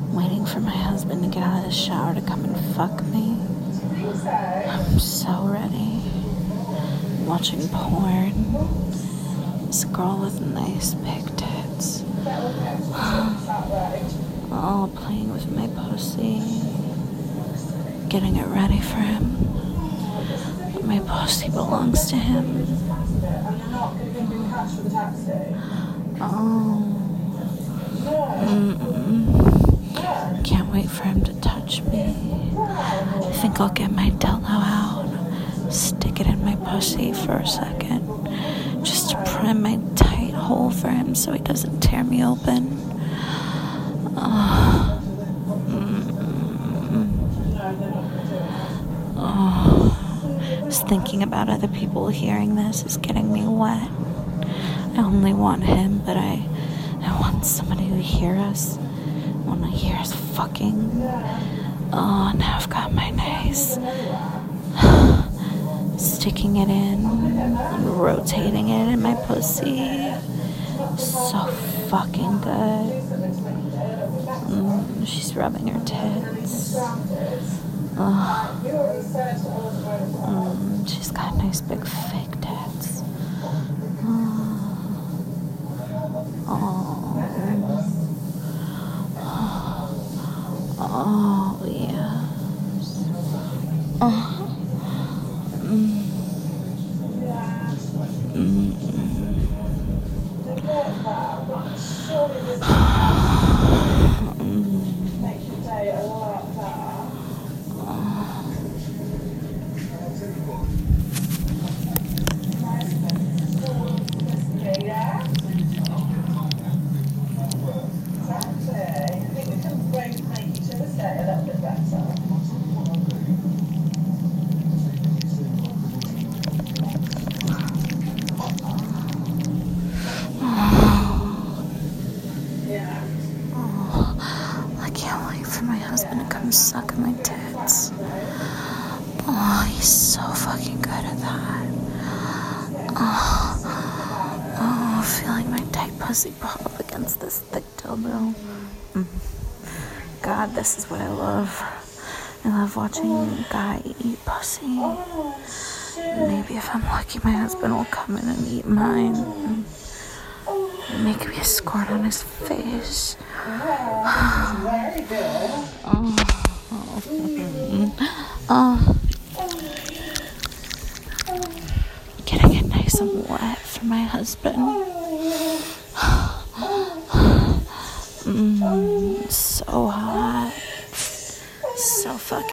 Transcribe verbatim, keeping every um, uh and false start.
waiting for my husband to get out of the shower to come and fuck me. I'm so ready. Watching porn. This girl with nice big tits. Oh, playing with my pussy. Getting it ready for him. My pussy belongs to him. Oh. Mm-mm. Can't wait for him to touch me. I think I'll get my dildo out, stick it in my pussy for a second, just to prime my tight hole for him so he doesn't tear me open. Oh. Mm-mm. Oh. Just thinking about other people hearing this is getting me wet. I only want him, but I, I want somebody to hear us. I want to hear us fucking. Oh, now I've got my nice. Sticking it in, and rotating it in my pussy. So fucking good. Mm, she's rubbing her tits. Oh. Mm, she's got nice big fake tits. Oh. Oh, yes. Oh. Mm. Mm. I can't wait for my husband to come suck my tits. Oh, he's so fucking good at that. Oh, oh, feeling my tight pussy pop up against this thick dildo. Mm. God, this is what I love. I love watching a guy eat pussy. Maybe if I'm lucky, my husband will come in and eat mine. And make me a squirt on his face. Oh, oh, oh. Getting it nice and wet for my husband. Mm, so hot. So fucking